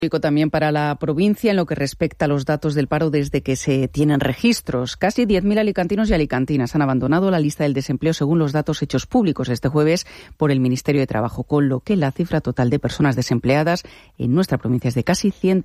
También para la provincia en lo que respecta a los datos del paro desde que se tienen registros. Casi 10.000 alicantinos y alicantinas han abandonado la lista del desempleo según los datos hechos públicos este jueves por el Ministerio de Trabajo, con lo que la cifra total de personas desempleadas en nuestra provincia es de casi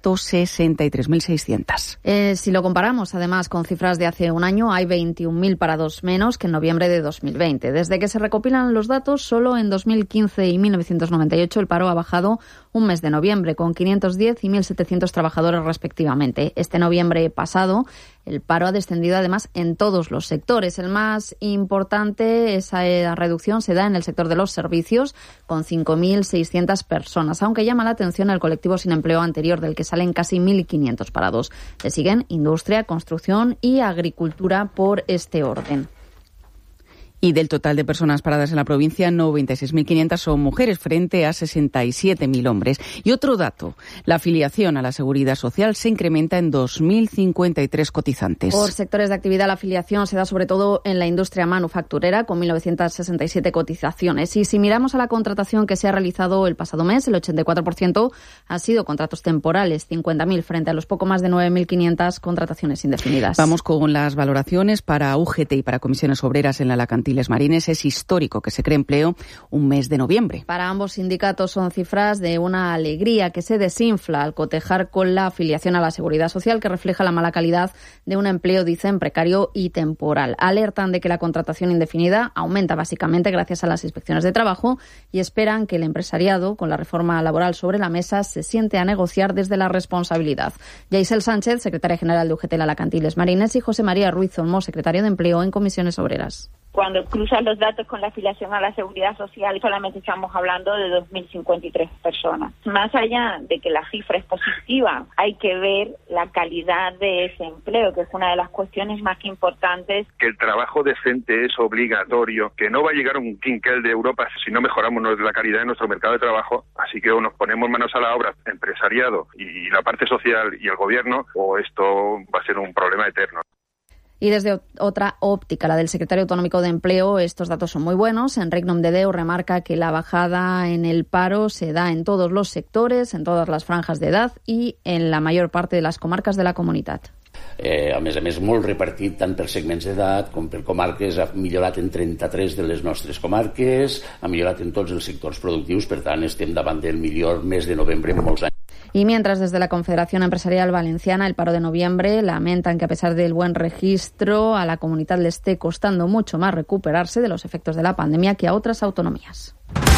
163.600. Si lo comparamos además con cifras de hace un año, hay 21.000 parados menos que en noviembre de 2020. Desde que se recopilan los datos, solo en 2015 y 1998 el paro ha bajado un mes de noviembre, con 510 y 1.700 trabajadores respectivamente. Este noviembre pasado, el paro ha descendido además en todos los sectores. El más importante, esa reducción se da en el sector de los servicios, con 5.600 personas, aunque llama la atención el colectivo sin empleo anterior, del que salen casi 1.500 parados. Le siguen industria, construcción y agricultura por este orden. Y del total de personas paradas en la provincia, 96.500 son mujeres frente a 67.000 hombres. Y otro dato, la afiliación a la Seguridad Social se incrementa en 2.053 cotizantes. Por sectores de actividad, la afiliación se da sobre todo en la industria manufacturera, con 1.967 cotizaciones. Y si miramos a la contratación que se ha realizado el pasado mes, el 84% han sido contratos temporales, 50.000 frente a los poco más de 9.500 contrataciones indefinidas. Vamos con las valoraciones para UGT y para comisiones obreras en la Alacantiles Marines. Es histórico que se cree empleo un mes de noviembre. Para ambos sindicatos son cifras de una alegría que se desinfla al cotejar con la afiliación a la Seguridad Social, que refleja la mala calidad de un empleo, dicen, precario y temporal. Alertan de que la contratación indefinida aumenta básicamente gracias a las inspecciones de trabajo y esperan que el empresariado, con la reforma laboral sobre la mesa, se siente a negociar desde la responsabilidad. Yaisel Sánchez, secretaria general de UGT en Alacantiles Marines, y José María Ruiz Olmo, secretario de Empleo en Comisiones Obreras. Cuando cruzan los datos con la afiliación a la Seguridad Social, solamente estamos hablando de 2.053 personas. Más allá de que la cifra es positiva, hay que ver la calidad de ese empleo, que es una de las cuestiones más importantes. Que el trabajo decente es obligatorio, que no va a llegar un quinquel de Europa si no mejoramos la calidad de nuestro mercado de trabajo. Así que o nos ponemos manos a la obra, empresariado y la parte social y el gobierno, o esto va a ser un problema eterno. Y desde otra óptica, la del secretario autonómico de Empleo, estos datos son muy buenos. Enric Nomdedeu remarca que la bajada en el paro se da en todos los sectores, en todas las franjas de edad y en la mayor parte de las comarcas de la comunitat. A més, molt repartit tant per segments d'edat com per comarques. Ha millorat en 33 de les nostres comarques, ha millorat en tots els sectors productius, per tant estem davant del millor mes de novembre en molts anys. Y mientras desde la Confederación Empresarial Valenciana el paro de noviembre lamentan que a pesar del buen registro a la comunidad le esté costando mucho más recuperarse de los efectos de la pandemia que a otras autonomías.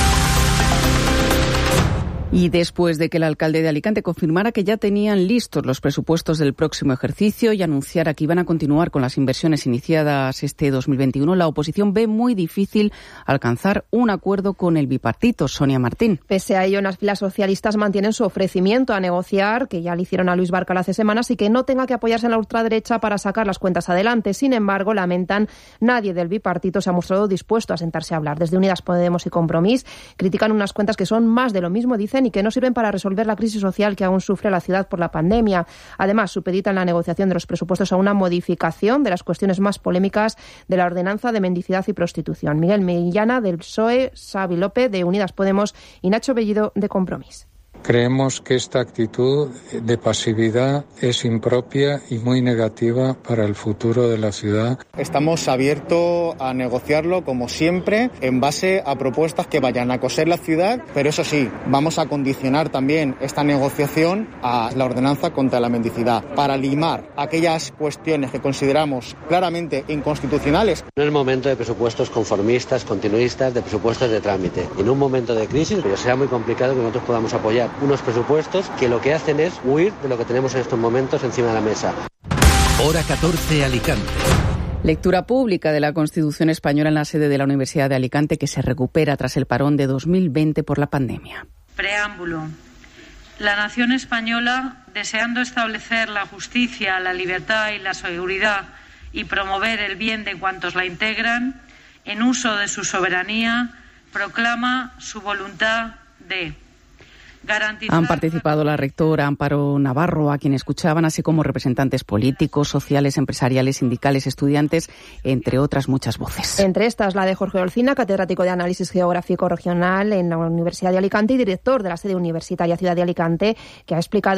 Y después de que el alcalde de Alicante confirmara que ya tenían listos los presupuestos del próximo ejercicio y anunciara que iban a continuar con las inversiones iniciadas este 2021, la oposición ve muy difícil alcanzar un acuerdo con el bipartito. Sonia Martín. Pese a ello, las filas socialistas mantienen su ofrecimiento a negociar, que ya le hicieron a Luis Barcal hace semanas, y que no tenga que apoyarse en la ultraderecha para sacar las cuentas adelante. Sin embargo, lamentan, nadie del bipartito se ha mostrado dispuesto a sentarse a hablar. Desde Unidas Podemos y Compromís critican unas cuentas que son más de lo mismo, dicen, y que no sirven para resolver la crisis social que aún sufre la ciudad por la pandemia. Además, supeditan la negociación de los presupuestos a una modificación de las cuestiones más polémicas de la ordenanza de mendicidad y prostitución. Miguel Millana, del PSOE, Xavi López, de Unidas Podemos, y Nacho Bellido, de Compromís. Creemos que esta actitud de pasividad es impropia y muy negativa para el futuro de la ciudad. Estamos abiertos a negociarlo, como siempre, en base a propuestas que vayan a coser la ciudad, pero eso sí, vamos a condicionar también esta negociación a la ordenanza contra la mendicidad, para limar aquellas cuestiones que consideramos claramente inconstitucionales. No es momento de presupuestos conformistas, continuistas, de presupuestos de trámite. En un momento de crisis, pero será muy complicado que nosotros podamos apoyar unos presupuestos que lo que hacen es huir de lo que tenemos en estos momentos encima de la mesa. Hora 14, Alicante. Lectura pública de la Constitución española en la sede de la Universidad de Alicante, que se recupera tras el parón de 2020 por la pandemia. Preámbulo. La nación española, deseando establecer la justicia, la libertad y la seguridad y promover el bien de cuantos la integran, en uso de su soberanía, proclama su voluntad de Han participado la rectora Amparo Navarro, a quien escuchaban, así como representantes políticos, sociales, empresariales, sindicales, estudiantes, entre otras muchas voces. Entre estas, la de Jorge Olcina, catedrático de Análisis Geográfico Regional en la Universidad de Alicante y director de la sede universitaria Ciudad de Alicante, que ha explicado